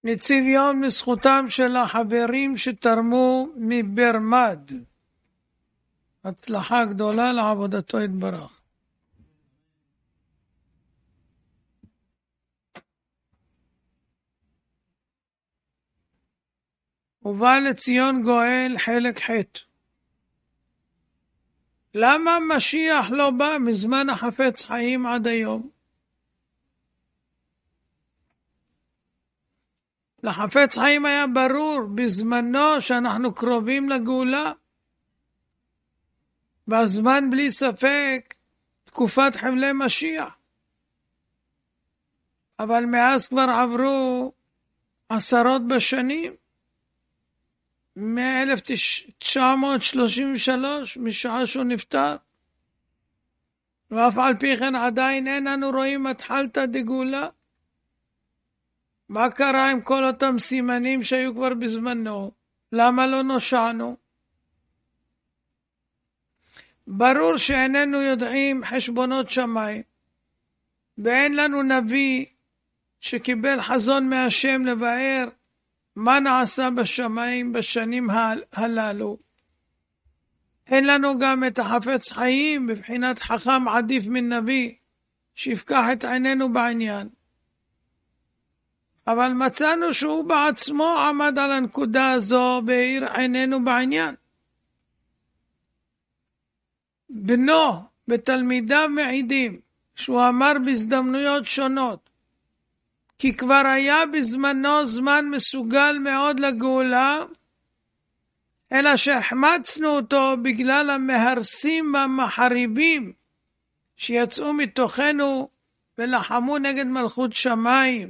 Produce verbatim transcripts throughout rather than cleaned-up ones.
נציב יום לזכותם של החברים שתרמו מברמד. הצלחה גדולה לעבודתו יתברך. ובא לציון גואל חלק ח'. למה משיח לא בא מזמן החפץ חיים עד היום? לחפץ חיים היה ברור בזמנו שאנחנו קרובים לגאולה. בזמן בלי ספק תקופת חבלי משיח. אבל מאז כבר עברו עשרות בשנים. מ-אלף תשע מאות שלושים ושלוש, משעה שהוא נפטר. ואף על פי כן עדיין אין אנו רואים התחלתא דגאולה. מה קרה עם כל אותם סימנים שהיו כבר בזמנו? למה לא נושענו? ברור שאיננו יודעים חשבונות שמיים, ואין לנו נביא שקיבל חזון מהשם לבאר מה נעשה בשמיים בשנים הללו. אין לנו גם את החפץ חיים בבחינת חכם עדיף מן נביא שיפקח את עינינו בעניין. אבל מצאנו שהוא בעצמו עמד על הנקודה הזו והאיר עינינו בעניין. בנו ותלמידיו מעידים שהוא אמר בהזדמנויות שונות כי כבר היה בזמנו זמן מסוגל מאוד לגאולה, אלא שהחמצנו אותו בגלל המהרסים והמחריבים שיצאו מתוכנו ולחמו נגד מלכות שמיים.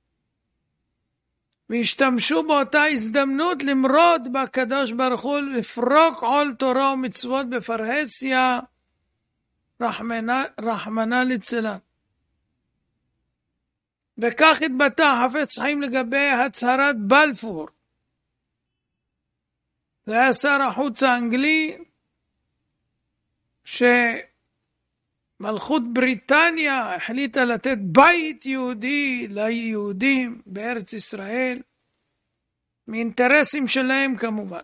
והשתמשו באותה הזדמנות למרוד בקדוש ברוך הוא, לפרוק עול תורה ומצוות בפרהסיה, רחמנה, רחמנה ליצלן. וכך התבטא חפץ חיים לגבי הצהרת בלפור. זה היה שר החוץ האנגלי, שמלכות בריטניה החליטה לתת בית יהודי ליהודים בארץ ישראל, מאינטרסים שלהם כמובן.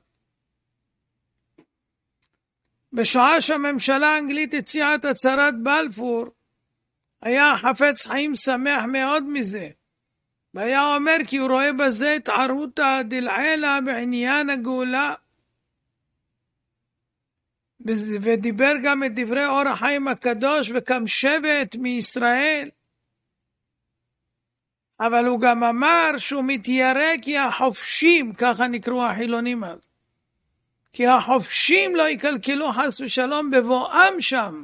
בשעה שהממשלה האנגלית הציעה את הצהרת בלפור, היה חפץ חיים שמח מאוד מזה, והיה אומר כי הוא רואה בזה התערותא דלעילא בעניין הגאולה, ודיבר גם את דברי אור החיים הקדוש וקם שבט מישראל. אבל הוא גם אמר שהוא מתיירא כי החופשים, ככה נקראו החילונים אז, כי החופשים לא יקלקלו חס ושלום בבואם שם.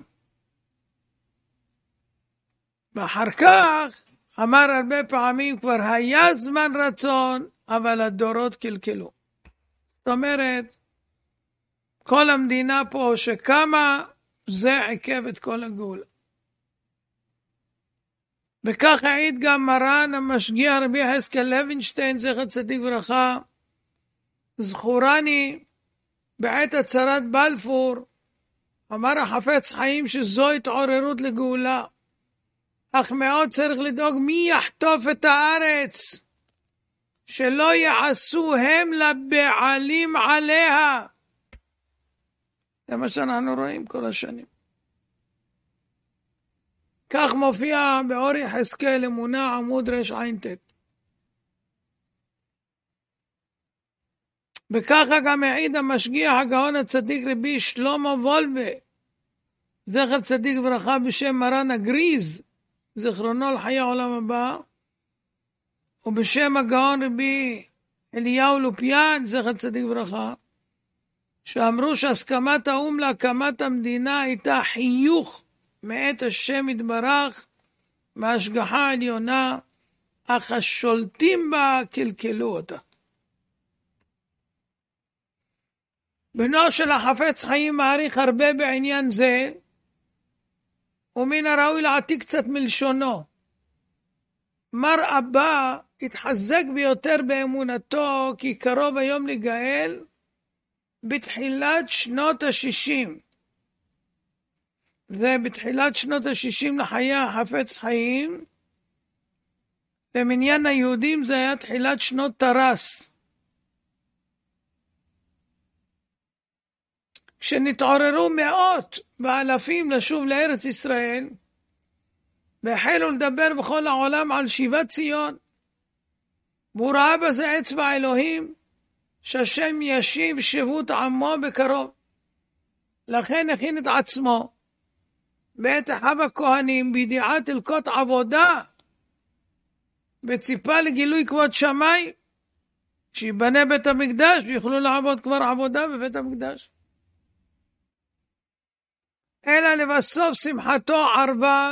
ואחר כך אמר הרבה פעמים כבר היה זמן רצון, אבל הדורות קלקלו. זאת אומרת, כל המדינה פה שקמה, זה עיכב את כל הגאולה. וכך העיד גם מרן המשגיח רבי יחזקאל לוינשטיין, זכר צדיק וברכה, זכורני בעת הצהרת בלפור, אמר החפץ חיים שזו התעוררות לגאולה. אך מאוד צריך לדאוג מי יחטוף את הארץ, שלא יעשו הם לבעלים עליה. זה מה שאנחנו רואים כל השנים. כך מופיע באור יחזקאל אמונה עמוד רש עין תת. וככה גם העיד המשגיח הגאון הצדיק רבי שלמה וולבה, זכר צדיק וברכה, בשם מרן הגריז, זכרונו לחיי העולם הבא, ובשם הגאון רבי אליהו לופיאן, זכר צדיק וברכה, שאמרו שהסכמת האום להקמת המדינה הייתה חיוך מאת השם יתברך מהשגחה העליונה, אך השולטים בה קלקלו אותה. בנו של החפץ חיים מעריך הרבה בעניין זה, ומן הראוי להעתיק קצת מלשונו. מר אבא התחזק ביותר באמונתו כי קרוב היום לגאל בתחילת שנות השישים. זה בתחילת שנות השישים לחיי החפץ חיים, למניין היהודים זה היה תחילת שנות תרס. כשנתעוררו מאות ואלפים לשוב לארץ ישראל, והחלו לדבר בכל העולם על שיבת ציון, והוא ראה בזה אצבע אלוהים, שהשם ישיב שבות עמו בקרוב. לכן הכין את עצמו, בעת אחיו הכהנים, בידיעת הלכות עבודה, וציפה לגילוי כבוד שמיים, שיבנה בית המקדש, ויוכלו לעבוד כבר עבודה בבית המקדש. אלא לבסוף שמחתו ערבה,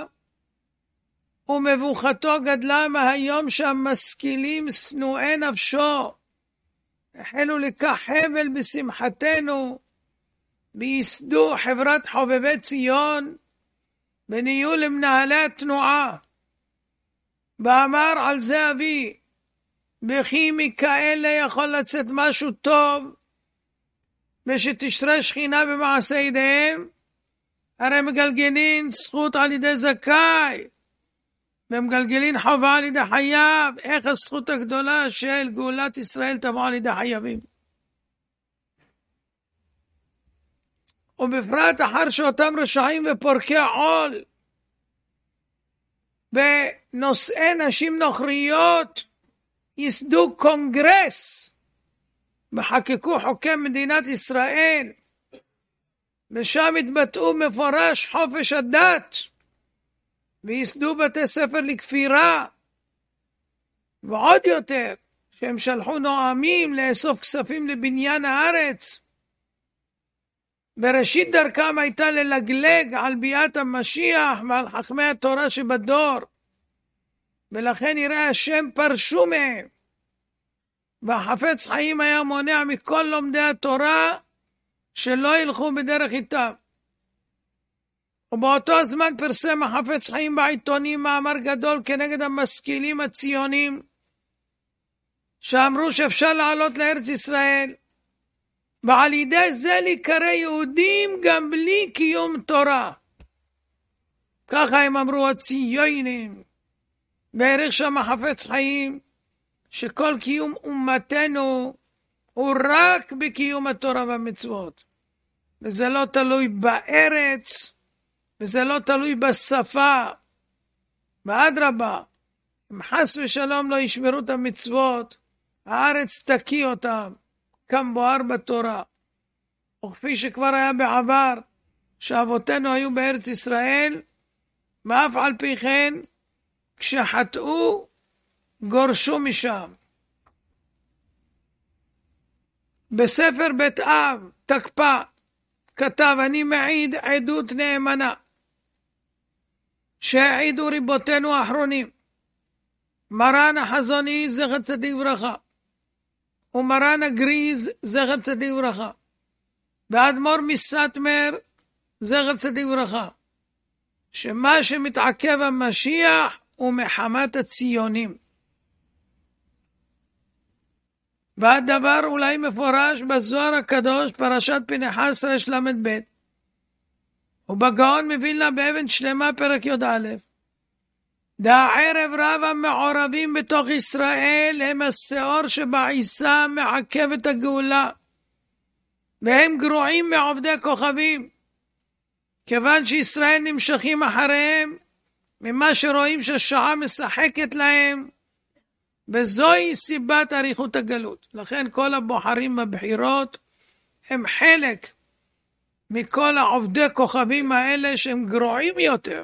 ומבוכתו גדלה מהיום שהמשכילים שנואי נפשו, החלו לקח חבל בשמחתנו, וייסדו חברת חובבי ציון, ונהיו למנהלי התנועה. ואמר על זה אבי, וכי מכאלה יכול לצאת משהו טוב, ושתשרה שכינה במעשה ידיהם, הרי מגלגלין זכות על ידי זכאי, ומגלגלין חובה על ידי חייב. איך הזכות הגדולה של גאולת ישראל תבוא על ידי חייבים? ובפרט אחר שאותם רשעים ופורקי עול ונושאי נשים נוכריות יסדו קונגרס וחקקו חוקי מדינת ישראל, ושם התבטאו מפורש חופש הדת, ויסדו בתי ספר לכפירה, ועוד יותר שהם שלחו נואמים לאסוף כספים לבניין הארץ. בראשית דרכם הייתה ללגלג על ביאת המשיח ועל חכמי התורה שבדור, ולכן יראה השם פרשו מהם, והחפץ חיים היה מונע מכל לומדי התורה שלא ילכו בדרך איתם. ובאותו הזמן פרסם החפץ חיים בעיתונים מאמר גדול כנגד המשכילים הציונים, שאמרו שאפשר לעלות לארץ ישראל, ועל ידי זה להיקרא יהודים גם בלי קיום תורה. ככה הם אמרו הציונים. והעריך שם החפץ חיים שכל קיום אומתנו הוא רק בקיום התורה והמצוות, וזה לא תלוי בארץ, וזה לא תלוי בשפה. ואדרבה, אם חס ושלום לא ישמרו את המצוות, הארץ תקיא אותם כמבואר בתורה. וכפי שכבר היה בעבר, שאבותינו היו בארץ ישראל, ואף על פי כן, כשחטאו, גורשו משם. בספר בית אב, תקפ"א, כתב, אני מעיד עדות נאמנה, שהעידו ריבותינו האחרונים, מרן החזון איש זכר צדיק ברכה, ומרן הגריז זכר צדיק ברכה, ואדמו"ר מסטמר זכר צדיק ברכה, שמה שמתעכב המשיח הוא מחמת הציונים. והדבר אולי מפורש בזוהר הקדוש, פרשת פנחס רש למד ב', ובגאון מווילנה באבן שלמה פרק י"א, דערב רב המעורבים בתוך ישראל הם השאור שבעיסה מעכב את הגאולה, והם גרועים מעובדי כוכבים, כיוון שישראל נמשכים אחריהם ממה שרואים שהשעה משחקת להם, וזוהי סיבת אריכות הגלות. לכן כל הבוחרים בבחירות הם חלק מכל העובדי כוכבים האלה שהם גרועים יותר,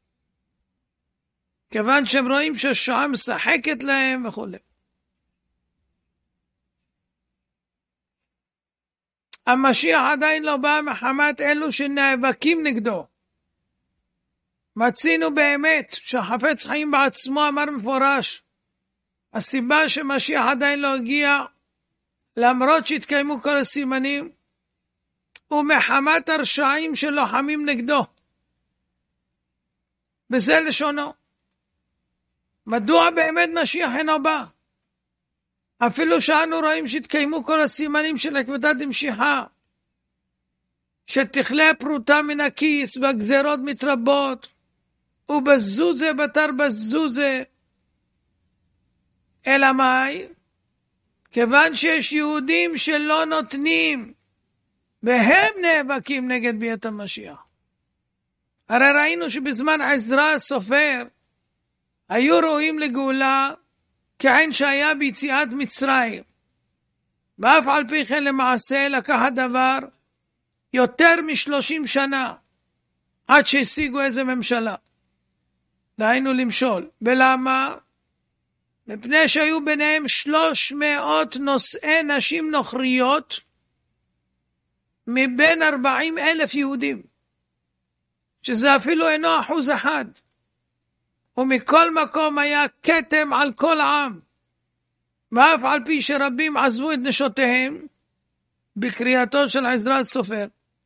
כיוון שהם רואים שהשעה משחקת להם וכו'. המשיח עדיין לא בא מחמת אלו שנאבקים נגדו. מצינו באמת שהחפץ חיים בעצמו אמר מפורש, הסיבה שמשיח עדיין לא הגיע, למרות שהתקיימו כל הסימנים, ומחמת הרשעים שלוחמים נגדו. בזה לשונו. מדוע באמת משיח אינו בא? אפילו שאנו רואים שהתקיימו כל הסימנים של עקבתא דמשיחא, שתכלה פרוטה מן הכיס והגזרות מתרבות, ובזוזה בתר בזוזה, אלא מאי? כיוון שיש יהודים שלא נותנים, והם נאבקים נגד ביאת המשיח. הרי ראינו שבזמן עזרא הסופר, היו רואים לגאולה כעין שהיה ביציאת מצרים. ואף על פי כן למעשה לקח הדבר יותר משלושים שנה, עד שהשיגו איזה ממשלה. דהיינו למשול. ולמה? מפני שהיו ביניהם שלוש מאות נושאי נשים נוכריות, מבין ארבעים אלף יהודים, שזה אפילו אינו אחוז אחד. ומכל מקום היה כתם על כל העם. ואף על פי שרבים עזבו את נשותיהם, בקריאתו של עזרא הסופר.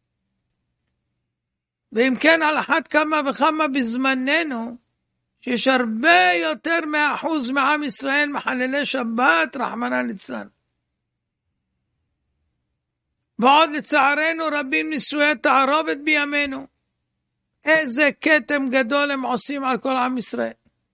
ואם כן, על אחת כמה וכמה בזמננו, שיש הרבה יותר מאחוז מעם ישראל מחללי שבת, רחמנא ליצלן. ועוד לצערנו רבים נישואי תערובת בימינו. איזה כתם גדול הם עושים על כל עם ישראל.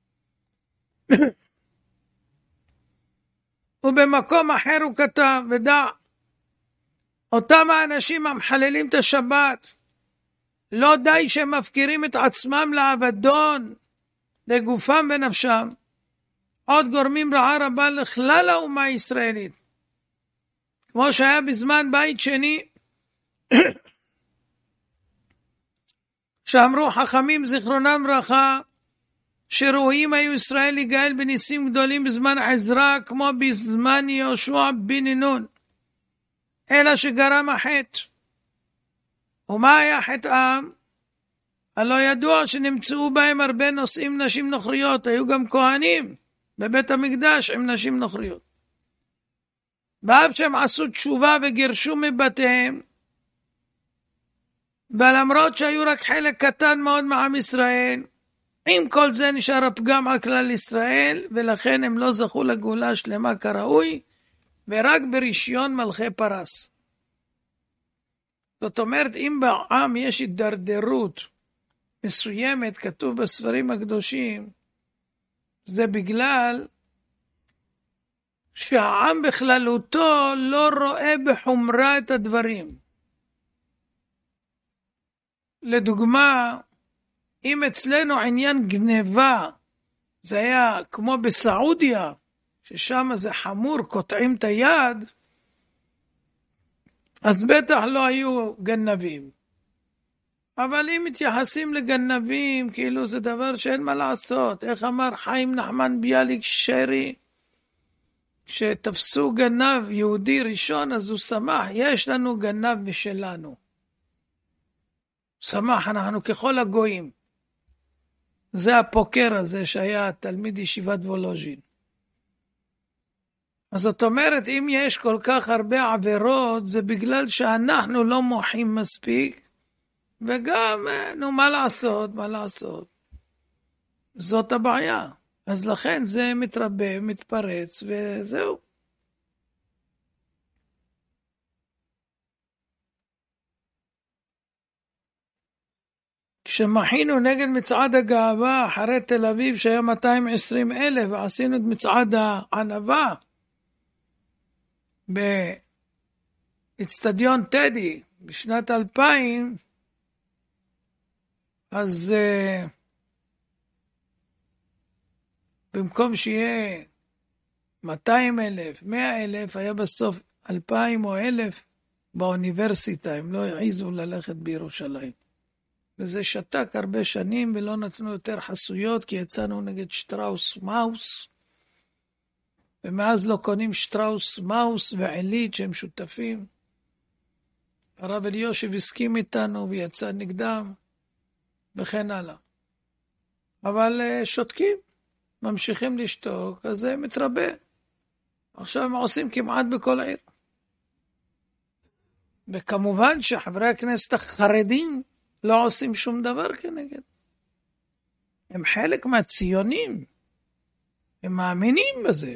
ובמקום אחר הוא כתב, ודע, אותם האנשים המחללים את השבת, לא די שהם מפקירים את עצמם לאבדון, לגופם ונפשם, עוד גורמים רעה רבה לכלל האומה הישראלית. כמו שהיה בזמן בית שני, שאמרו חכמים זיכרונם ברכה, שראויים היו ישראל לגאל בניסים גדולים בזמן עזרא, כמו בזמן יהושע בן נון, אלא שגרם החטא. ומה היה חטאם? הלא ידוע שנמצאו בהם הרבה נושאים נשים נוכריות, היו גם כהנים בבית המקדש עם נשים נוכריות. ואף שהם עשו תשובה וגירשו מבתיהם, ולמרות שהיו רק חלק קטן מאוד מעם ישראל, עם כל זה נשאר הפגם על כלל ישראל, ולכן הם לא זכו לגאולה שלמה כראוי, ורק ברישיון מלכי פרס. זאת אומרת, אם בעם יש הידרדרות מסוימת, כתוב בספרים הקדושים, זה בגלל שהעם בכללותו לא רואה בחומרה את הדברים. לדוגמה, אם אצלנו עניין גניבה, זה היה כמו בסעודיה, ששם זה חמור, קוטעים את היד, אז בטח לא היו גנבים. אבל אם מתייחסים לגנבים, כאילו זה דבר שאין מה לעשות. איך אמר חיים נחמן ביאליק שרי, שתפסו גנב יהודי ראשון, אז הוא שמח, יש לנו גנב משלנו. שמח, אנחנו ככל הגויים. זה הפוקר הזה שהיה תלמיד ישיבת וולוז'ין. אז זאת אומרת, אם יש כל כך הרבה עבירות, זה בגלל שאנחנו לא מוחים מספיק, וגם, נו, מה לעשות, מה לעשות. זאת הבעיה. אז לכן זה מתרבה, מתפרץ, וזהו. כשמחינו נגד מצעד הגאווה אחרי תל אביב שהיה מאתיים ועשרים אלף, ועשינו את מצעד הענבה באצטדיון טדי בשנת אלפיים, אז uh, במקום שיהיה מאתיים אלף, מאה אלף, היה בסוף אלפיים או אלף באוניברסיטה, הם לא העיזו ללכת בירושלים. וזה שתק הרבה שנים ולא נתנו יותר חסויות, כי יצאנו נגד שטראוס מאוס, ומאז לא קונים שטראוס מאוס ועילית שהם שותפים. הרב אליושב הסכים איתנו ויצא נגדם, וכן הלאה. אבל שותקים, ממשיכים לשתוק, אז זה מתרבה. עכשיו הם עושים כמעט בכל העיר. וכמובן שחברי הכנסת החרדים לא עושים שום דבר כנגד. הם חלק מהציונים. הם מאמינים בזה.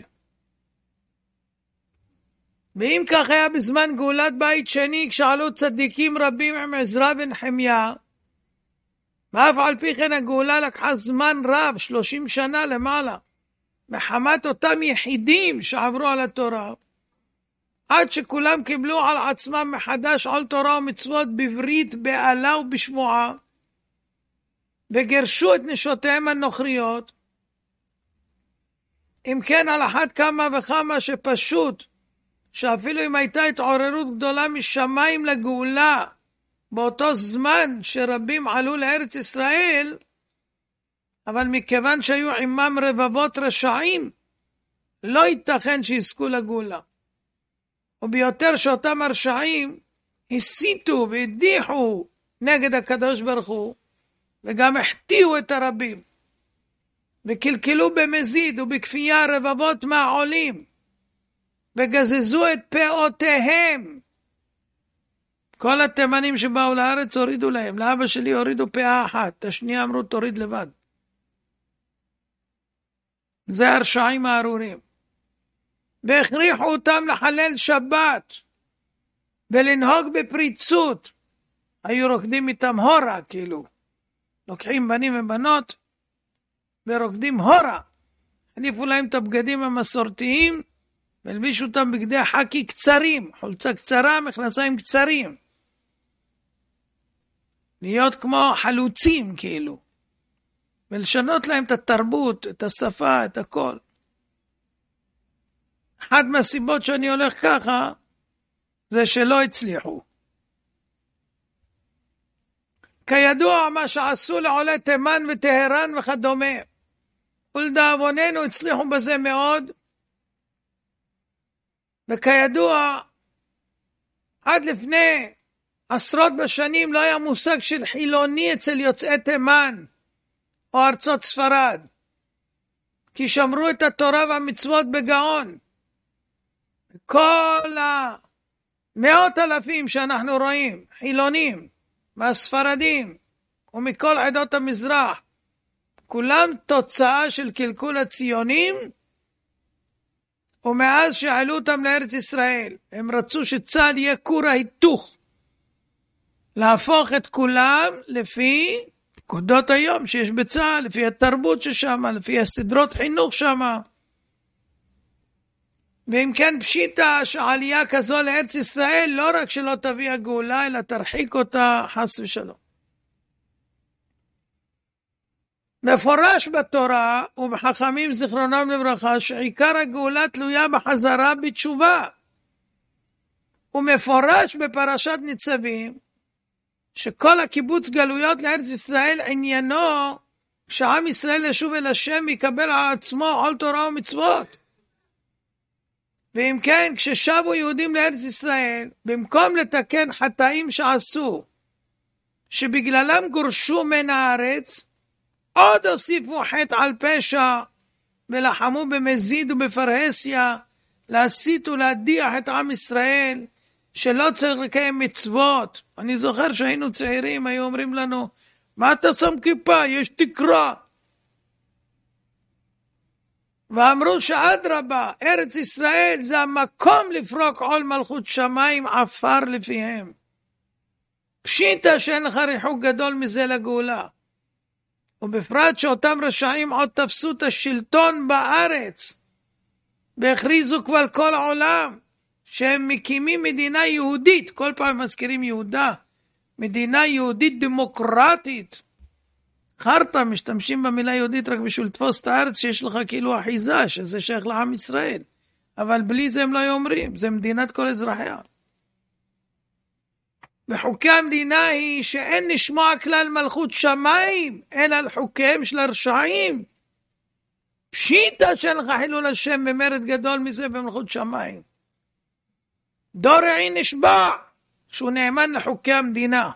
ואם כך היה בזמן גאולת בית שני, כשעלו צדיקים רבים עם עזרא ונחמיה, ואף על פי כן הגאולה לקחה זמן רב, שלושים שנה למעלה. מחמת אותם יחידים שעברו על התורה, עד שכולם קיבלו על עצמם מחדש עול תורה ומצוות בברית, בעלה ובשמועה, וגרשו את נשותיהם הנוכריות. אם כן, על אחת כמה וכמה שפשוט, שאפילו אם הייתה התעוררות גדולה משמיים לגאולה, באותו זמן שרבים עלו לארץ ישראל, אבל מכיוון שהיו עמם רבבות רשעים, לא ייתכן שיזכו לגאולה. וביותר שאותם הרשעים הסיתו והדיחו נגד הקדוש ברוך הוא, וגם החטיאו את הרבים, וקלקלו במזיד ובכפייה רבבות מהעולים, וגזזו את פאותיהם. כל התימנים שבאו לארץ הורידו להם, לאבא שלי הורידו פאה אחת, את השנייה אמרו תוריד לבד. זה הרשעים הארורים. והכריחו אותם לחלל שבת, ולנהוג בפריצות. היו רוקדים איתם הורה, כאילו. לוקחים בנים ובנות, ורוקדים הורה. חליפו להם את הבגדים המסורתיים, והלבישו אותם בגדי חקי קצרים, חולצה קצרה, מכנסיים קצרים. להיות כמו חלוצים, כאילו. ולשנות להם את התרבות, את השפה, את הכל. אחת מהסיבות שאני הולך ככה, זה שלא הצליחו. כידוע מה שעשו לעולי תימן וטהרן וכדומה, ולדאבוננו הצליחו בזה מאוד, וכידוע עד לפני עשרות בשנים לא היה מושג של חילוני אצל יוצאי תימן או ארצות ספרד, כי שמרו את התורה והמצוות בגאון. כל המאות אלפים שאנחנו רואים, חילונים, מהספרדים ומכל עדות המזרח, כולם תוצאה של קלקול הציונים, ומאז שעלו אותם לארץ ישראל, הם רצו שצה"ל יהיה כור ההיתוך, להפוך את כולם לפי פקודות היום שיש בצה"ל, לפי התרבות ששם, לפי הסדרות חינוך שם. ואם כן פשיטה שעלייה כזו לארץ ישראל לא רק שלא תביא הגאולה, אלא תרחיק אותה חס ושלום. מפורש בתורה ובחכמים זיכרונם לברכה שעיקר הגאולה תלויה בחזרה בתשובה. ומפורש בפרשת ניצבים שכל הקיבוץ גלויות לארץ ישראל עניינו שעם ישראל ישוב אל השם יקבל על עצמו עול תורה ומצוות. ואם כן, כששבו יהודים לארץ ישראל, במקום לתקן חטאים שעשו, שבגללם גורשו מן הארץ, עוד הוסיפו חטא על פשע, ולחמו במזיד ובפרהסיה, להסית ולהדיח את עם ישראל, שלא צריך לקיים מצוות. אני זוכר שהיינו צעירים, היו אומרים לנו, מה אתה שם כיפה? יש תקרה. ואמרו שעד רבה, ארץ ישראל זה המקום לפרוק עול מלכות שמיים עפר לפיהם. פשיטה שאין לך ריחוק גדול מזה לגאולה. ובפרט שאותם רשעים עוד תפסו את השלטון בארץ, והכריזו כבר כל העולם, שהם מקימים מדינה יהודית, כל פעם מזכירים יהודה, מדינה יהודית דמוקרטית. חרטה, משתמשים במילה יהודית רק בשביל לתפוס את הארץ שיש לך כאילו אחיזה, שזה שייך לעם ישראל. אבל בלי זה הם לא אומרים, זה מדינת כל אזרחיה. וחוקי המדינה היא שאין לשמוע כלל מלכות שמיים, אלא על חוקיהם של הרשעים. פשיטה שאין לך חילול השם במרד גדול מזה במלכות שמיים. דור רעי נשבע שהוא נאמן לחוקי המדינה.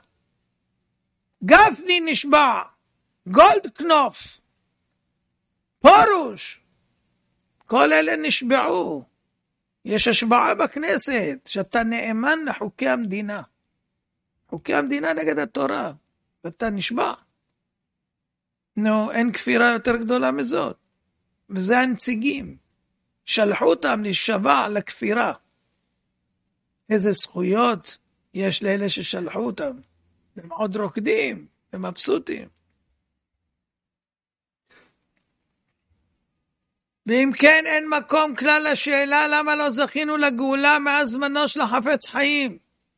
גפני נשבע, גולדקנופ, פורוש, כל אלה נשבעו. יש השבעה בכנסת שאתה נאמן לחוקי המדינה. חוקי המדינה נגד התורה, ואתה נשבע. נו, אין כפירה יותר גדולה מזאת. וזה הנציגים. שלחו אותם להישבע לכפירה. איזה זכויות יש לאלה ששלחו אותם. הם עוד רוקדים, הם מבסוטים. ואם כן, אין מקום כלל לשאלה למה לא זכינו לגאולה מאז זמנו של החפץ חיים.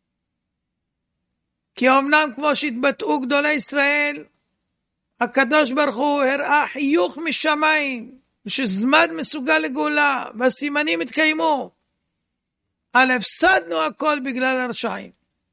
כי אמנם כמו שהתבטאו גדולי ישראל, הקדוש ברוך הוא הראה חיוך משמיים, שזמן מסוגל לגאולה, והסימנים התקיימו. אבל הפסדנו הכל בגלל הרשעים.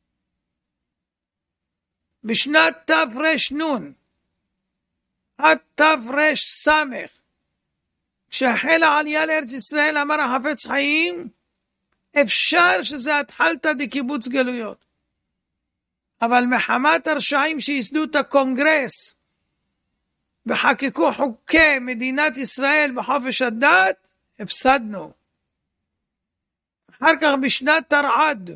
בשנת תר"ן עד תר"ס, כשהחלה העלייה לארץ ישראל, אמר החפץ חיים, אפשר שזה התחלתא דקיבוץ גלויות. אבל מחמת הרשעים שייסדו את הקונגרס, וחקקו חוקי מדינת ישראל בחופש הדת, הפסדנו. אחר כך בשנת תרע"ד,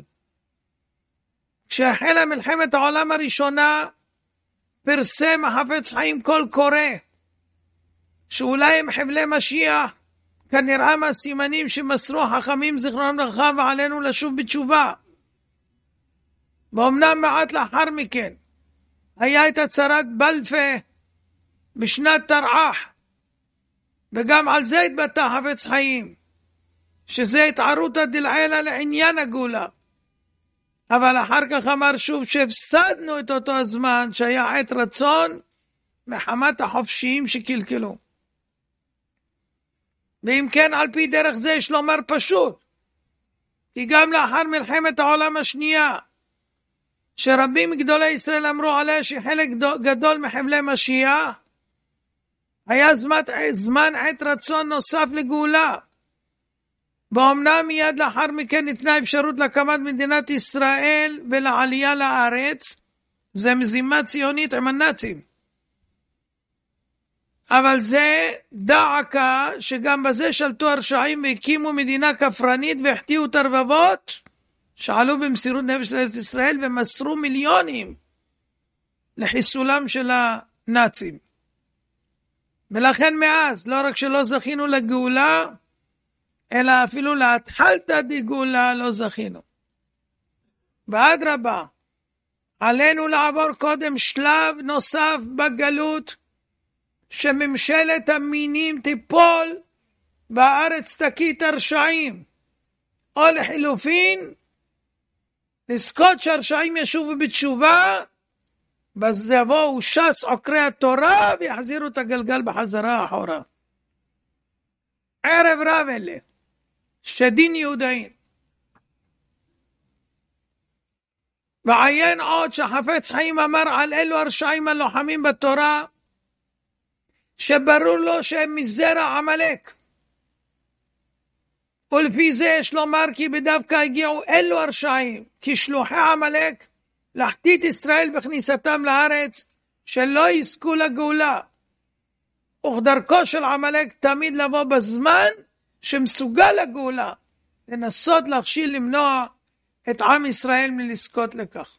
כשהחלה מלחמת העולם הראשונה, פרסם החפץ חיים קול קורא, שאולי הם חבלי משיח, כנראה מהסימנים שמסרו חכמים זיכרונם לברכה, ועלינו לשוב בתשובה. ואומנם מעט לאחר מכן, היה את הצהרת בלפה בשנת תרע"ח, וגם על זה התבטא חפץ חיים, שזה התערותא דלעילא לעניין הגאולה. אבל אחר כך אמר שוב שהפסדנו את אותו הזמן שהיה עת רצון מחמת החופשיים שקלקלו. ואם כן, על פי דרך זה יש לומר פשוט, כי גם לאחר מלחמת העולם השנייה, שרבים מגדולי ישראל אמרו עליה שחלק גדול מחבלי משיח, היה זמן, זמן עת רצון נוסף לגאולה. ואומנם מיד לאחר מכן ניתנה אפשרות להקמת מדינת ישראל ולעלייה לארץ, זה מזימה ציונית עם הנאצים. אבל זה דעקה שגם בזה שלטו הרשעים והקימו מדינה כפרנית והחטיאו את הרבבות, שעלו במסירות נפש לארץ ישראל ומסרו מיליונים לחיסולם של הנאצים. ולכן מאז, לא רק שלא זכינו לגאולה, אלא אפילו להתחלתא דגאולה לא זכינו. ואדרבה, עלינו לעבור קודם שלב נוסף בגלות, שממשלת המינים תיפול בארץ תקית הרשעים, או לחילופין, לזכות שהרשעים ישובו בתשובה, אז יבואו ש"ס עוקרי התורה ויחזירו את הגלגל בחזרה אחורה. ערב רב אלה, שדין יהודאים. ועיין עוד שחפץ חיים אמר על אלו הרשעים הלוחמים בתורה, שברור לו שהם מזרע עמלק. ולפי זה יש לומר כי בדווקא הגיעו אלו הרשעים, כשלוחי עמלק, להחטיא ישראל בכניסתם לארץ, שלא יזכו לגאולה. וכדרכו של עמלק תמיד לבוא בזמן שמסוגל לגאולה, לנסות להכשיל למנוע את עם ישראל מלזכות לכך.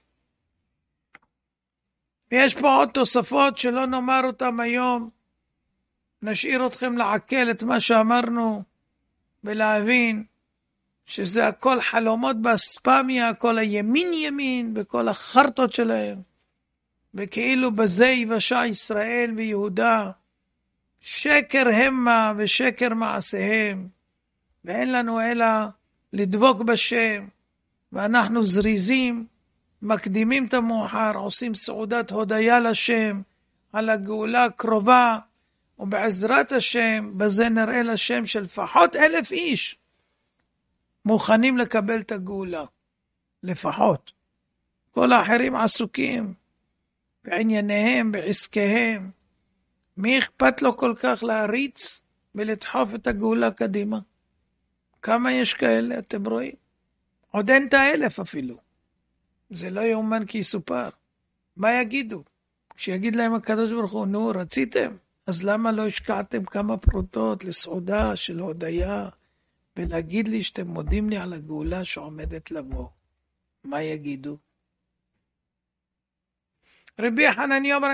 ויש פה עוד תוספות שלא נאמר אותם היום, נשאיר אתכם לעכל את מה שאמרנו, ולהבין שזה הכל חלומות באספמיה, הכל הימין ימין, וכל החרטות שלהם, וכאילו בזה יבשע ישראל ויהודה, שקר המה ושקר מעשיהם, ואין לנו אלא לדבוק בשם, ואנחנו זריזים, מקדימים את המאוחר, עושים סעודת הודיה לשם, על הגאולה הקרובה, ובעזרת השם, בזה נראה לשם של לפחות אלף איש, מוכנים לקבל את הגאולה, לפחות. כל האחרים עסוקים, בענייניהם, בעסקיהם, מי אכפת לו כל כך להריץ, ולדחוף את הגאולה קדימה? כמה יש כאלה, אתם רואים? עוד אין את האלף אפילו. זה לא יאומן כי יסופר. מה יגידו? כשיגיד להם הקדוש ברוך הוא, נו, רציתם? אז למה לא השקעתם כמה פרוטות לסעודה של הודיה, ולהגיד לי שאתם מודים לי על הגאולה שעומדת לבוא? מה יגידו? רבי חנניה אומר,